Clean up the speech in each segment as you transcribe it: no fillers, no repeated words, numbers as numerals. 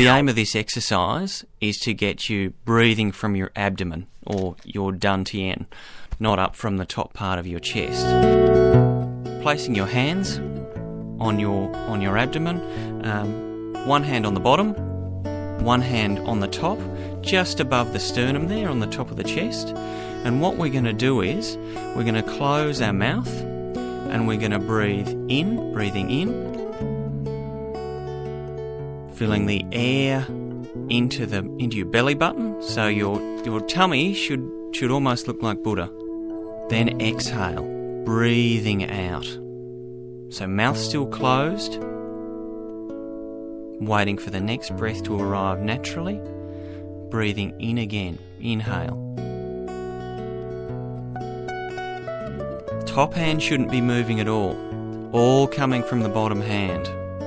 The aim of this exercise is to get you breathing from your abdomen or your dantian, not up from the top part of your chest. Placing your hands on your abdomen, one hand on the bottom, one hand on the top, just above the sternum there on the top of the chest. And what we're going to do is we're going to close our mouth and we're going to breathing in, filling the air into your belly button, so your tummy should almost look like Buddha. Then exhale, breathing out. So mouth still closed, waiting for the next breath to arrive naturally. Breathing in again, inhale. Top hand shouldn't be moving at all coming from the bottom hand.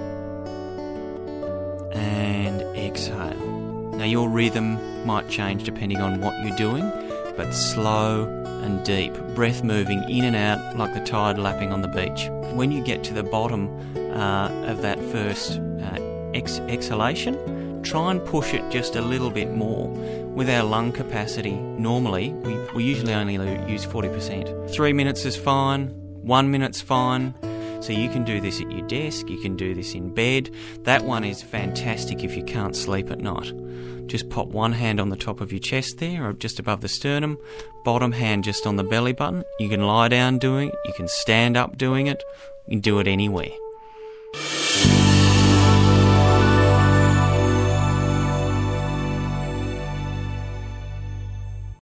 And exhale. Now your rhythm might change depending on what you're doing, but slow and deep. Breath moving in and out like the tide lapping on the beach. When you get to the bottom of that first exhalation, try and push it just a little bit more. With our lung capacity, normally, we usually only use 40%. 3 minutes is fine, 1 minute's fine. So you can do this at your desk, you can do this in bed. That one is fantastic if you can't sleep at night. Just pop one hand on the top of your chest there, or just above the sternum, bottom hand just on the belly button. You can lie down doing it, you can stand up doing it, you can do it anywhere.